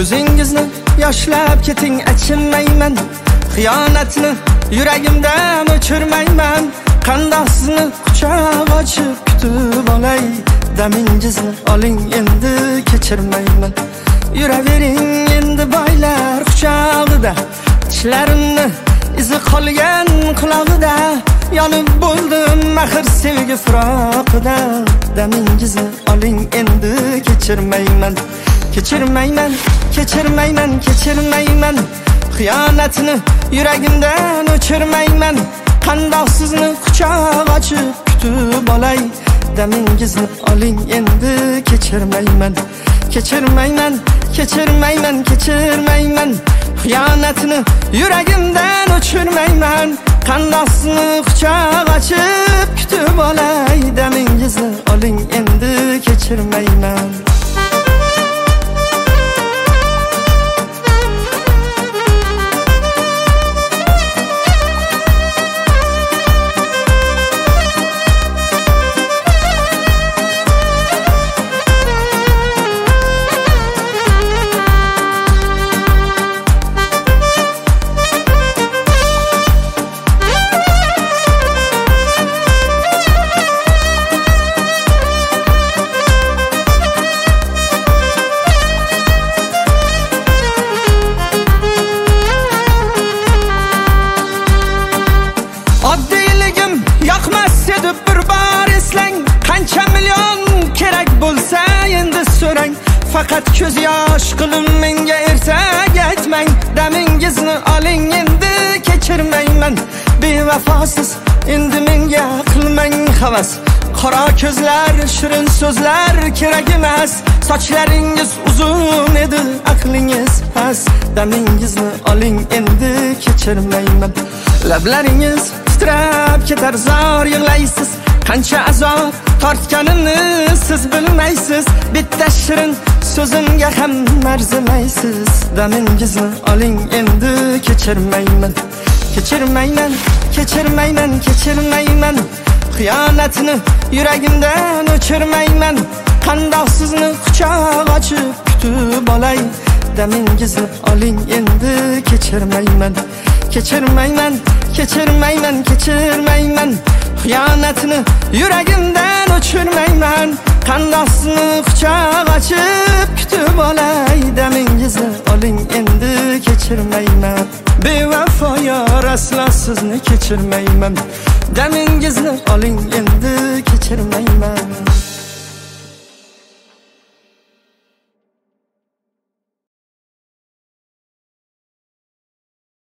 ko'zingizni yoshlab keting, achinmayman. Xiyonatni yuragimdan o'chirmayman. Qandoq sizni quchoq ochib kutib olay, damingizni oling endi, kechirmayman. Yuravering endi boylar quchog'ida, tishlarimni izi qolgan qulog'ida. Yonib bo'ldim axir sevgi firoqida, damingizni oling endi, kechirmayman. Kechirmayman, kechirmayman, kechirmayman. Xiyonatni yuragimdan o'chirmayman. Qandoq sizni quchoq ochib kutib olay, damingizni oling endi, kechirmayman. Kechirmayman, kechirmayman, kechirmayman. Xiyonatni yuragimdan o'chirmayman. Qandoq sizni quchoq ochib kutib olay, damingizni oling endi, kechirmayman. Faqat ko'z yosh qilib menga ertak aytmang, damingizni oling endi, kechirmayman. Bevafosiz endi menga qilmang havas. Qora ko'zlar, shirin so'zlar kerak emas. Sochlaringiz uzun edi, aqlingiz past. Damingizni oling endi, kechirmayman. Lablaringiz titrab ketar, zor yig'laysiz. Qancha azob tortganimni siz bilmaysiz. Bitta shirin so'zimga ham arzimaysiz. Damingizni oling endi, kechirmayman. Kechirmayman, kechirmayman, kechirmayman. Xiyonatni yuragimdan o'chirmayman. Qandoq sizni quchoq ochib kutib olay, damingizni oling endi, kechirmayman. Kechirmayman, kechirmayman, kechirmayman. Xiyonatni yuragimdan o'chirmayman. Qandoq sizni quchoq ochib kutib olay, damingizni oling endi, kechirmayman. Bevafo yor, aslo sizni kechirmayman. Damingizni oling endi, kechirmayman.